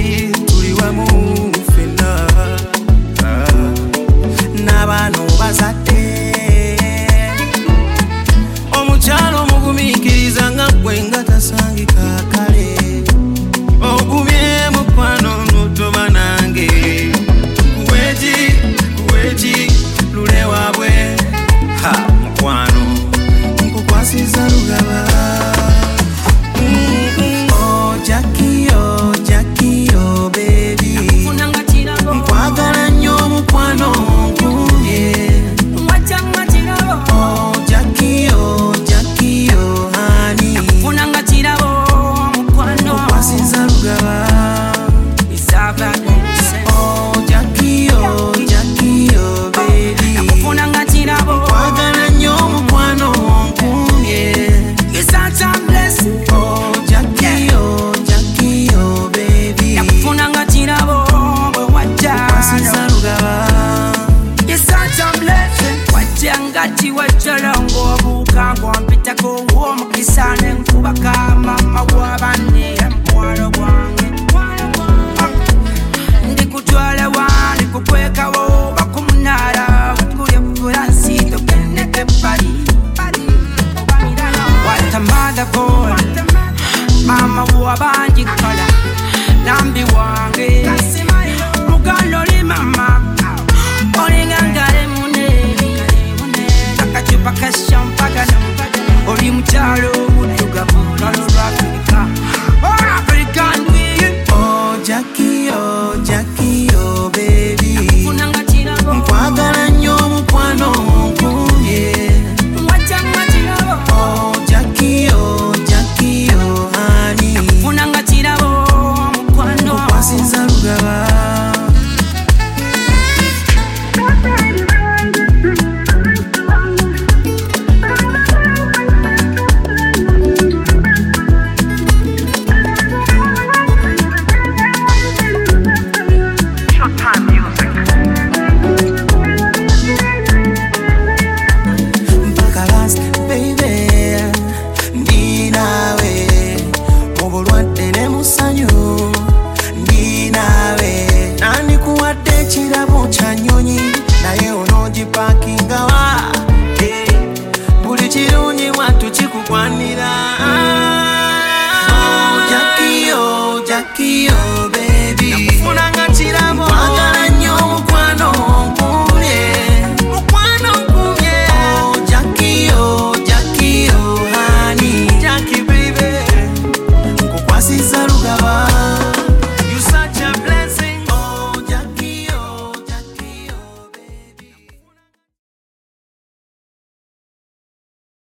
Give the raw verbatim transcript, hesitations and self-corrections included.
tuli wamu fena n'abaana bazadde omukyalo mugumikiriza nga gwe nga tasangika kale ogumye mukwano n'otoba nange kuweji kuweji lule wabwe ha mukwano nkukwasiza lugaba oh Jackie oh Jackie oh baby nkwagala nnyo mukwano nkumye oh Jackie oh Jackie oh honey nkukwasiza lugaba oh Jackie oh Jackie oh baby nkwagala nnyo mukwano nkumye oh Jackie oh Jackie oh baby nkukwasiza lugaba Ngati wachalongo bukangwa mpitako uwo mkisane